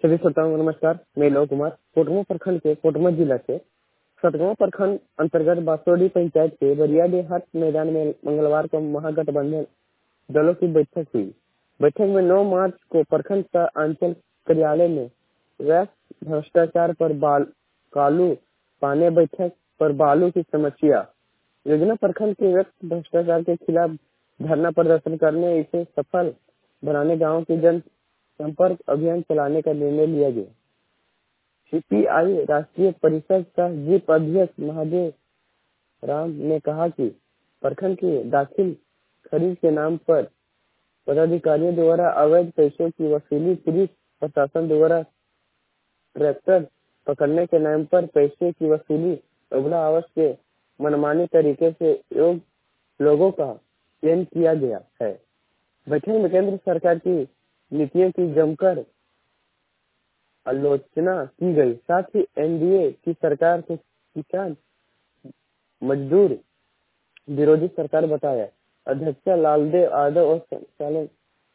सभी श्रोताओं को नमस्कार। मैं लव कुमार कोटरमा प्रखंड के कोटरमा जिला के सतगांव प्रखंड अंतर्गत बासोडी पंचायत के बरियाडी हाट मैदान में मंगलवार को महागठबंधन दलों की बैठक हुई। बैठक में 9 मार्च को प्रखंड का अंचल कार्यालय में व्यस्त भ्रष्टाचार पर कालू पाने बैठक पर बालू की समस्या योजना प्रखंड के व्यक्त भ्रष्टाचार के खिलाफ धरना प्रदर्शन करने इसे सफल बनाने गांव की जन संपर्क अभियान चलाने का निर्णय लिया गया। सीपीआई राष्ट्रीय परिषद का जीप अध्यक्ष महादेव राम ने कहा कि प्रखंड के दाखिल खरीद के नाम पर पदाधिकारियों द्वारा अवैध पैसों की वसूली, पुलिस प्रशासन द्वारा ट्रैक्टर पकड़ने के नाम पर पैसे की वसूली, अबला आवास के मनमानी तरीके से लोगों का चयन किया गया है। बैठक में केंद्र सरकार की नीतियों की जमकर आलोचना की गई। साथ ही एनडीए की सरकार को किसान मजदूर विरोधी सरकार बताया। अध्यक्ष लालदेव यादव और संचालक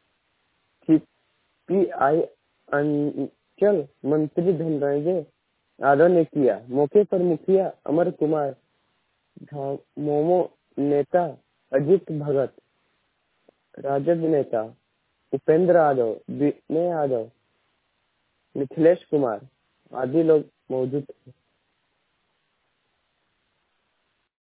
सीपीआई अंचल मंत्री धनंजय यादव ने किया। मौके पर मुखिया अमर कुमार, मोमो नेता अजीत भगत, राजद नेता उपेंद्र यादव, विनय यादव, मिथिलेश कुमार आदि लोग मौजूद थे।